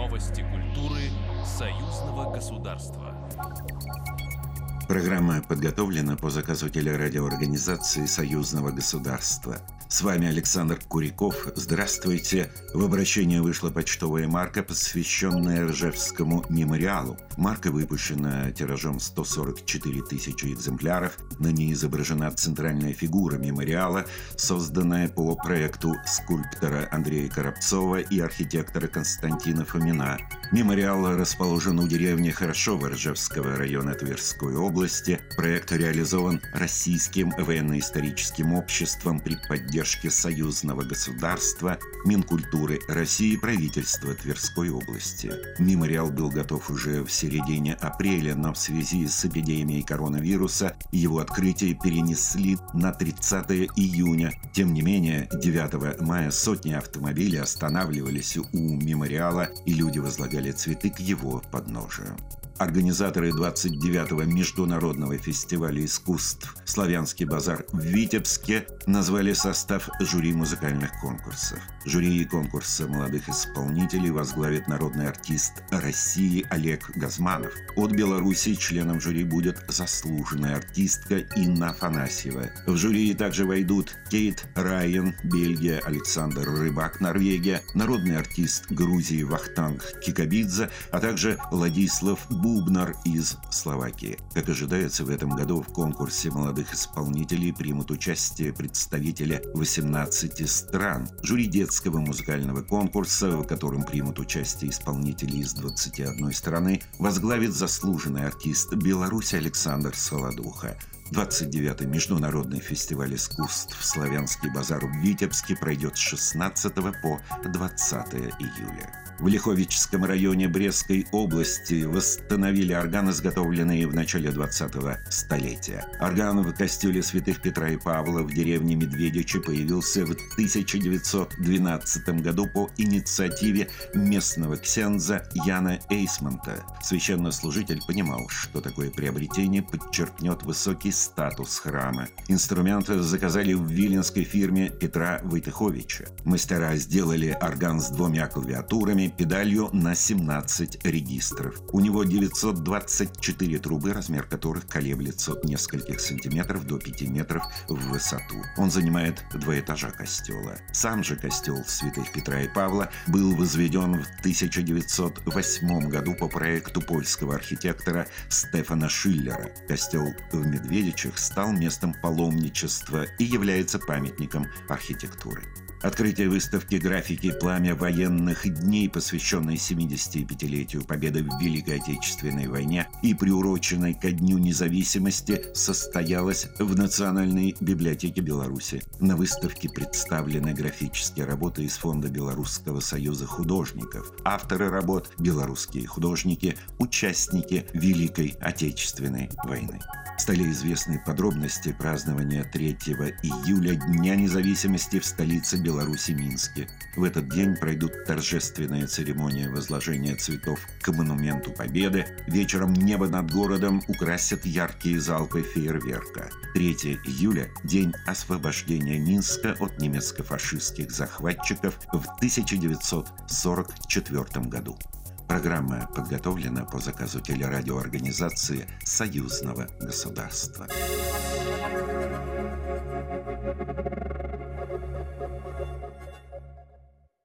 Новости культуры союзного государства. Программа подготовлена по заказу телерадиоорганизации союзного государства. С вами Александр Куряков. Здравствуйте. В обращении вышла почтовая марка, посвященная Ржевскому мемориалу. Марка выпущена тиражом 144 тысячи экземпляров. На ней изображена центральная фигура мемориала, созданная по проекту скульптора Андрея Коробцова и архитектора Константина Фомина. Мемориал расположен у деревни Хорошово Ржевского района Тверской области. Проект реализован Российским военно-историческим обществом при поддержке союзного государства, Минкультуры России и правительства Тверской области. Мемориал был готов уже в середине апреля, но в связи с эпидемией коронавируса его открытие перенесли на 30 июня. Тем не менее, 9 мая сотни автомобилей останавливались у мемориала, и люди возлагали цветы к его подножию. Организаторы 29-го международного фестиваля искусств «Славянский базар» в Витебске назвали состав жюри музыкальных конкурсов. Жюри конкурса молодых исполнителей возглавит народный артист России Олег Газманов. От Беларуси членом жюри будет заслуженная артистка Инна Афанасьева. В жюри также войдут Кейт Райан, Бельгия, Александр Рыбак, Норвегия, народный артист Грузии Вахтанг Кикабидзе, а также Владислав Бубнар из Словакии. Как ожидается, в этом году в конкурсе молодых исполнителей примут участие представители 18 стран. Жюри детского музыкального конкурса, в котором примут участие исполнители из 21 страны, возглавит заслуженный артист Беларуси Александр Солодуха. 29-й международный фестиваль искусств «Славянский базар» в Витебске пройдет с 16 по 20 июля. В Лиховическом районе Брестской области восстановили орган, изготовленный в начале 20-го столетия. Орган в костеле святых Петра и Павла в деревне Медведичи появился в 1912 году по инициативе местного ксяндза Яна Эйсмонта. Священнослужитель понимал, что такое приобретение подчеркнет высокий статус храма. Инструменты заказали в виленской фирме Петра Войтыховича. Мастера сделали орган с 2 клавиатурами, педалью на 17 регистров. У него 924 трубы, размер которых колеблется от нескольких сантиметров до 5 метров в высоту. Он занимает 2 этажа костела. Сам же костел святых Петра и Павла был возведен в 1908 году по проекту польского архитектора Стефана Шиллера. Костел в Медведичах стал местом паломничества и является памятником архитектуры. Открытие выставки графики «Пламя военных дней», посвященной 75-летию Победы в Великой Отечественной войне и приуроченной ко Дню независимости, состоялось в Национальной библиотеке Беларуси. На выставке представлены графические работы из Фонда Белорусского союза художников. Авторы работ – белорусские художники, участники Великой Отечественной войны. Стали известны подробности празднования 3 июля Дня независимости в столице Беларуси Минске. В этот день пройдут торжественная церемония возложения цветов к монументу Победы. Вечером небо над городом украсят яркие залпы фейерверка. 3 июля – день освобождения Минска от немецко-фашистских захватчиков в 1944 году. Программа подготовлена по заказу телерадиоорганизации союзного государства.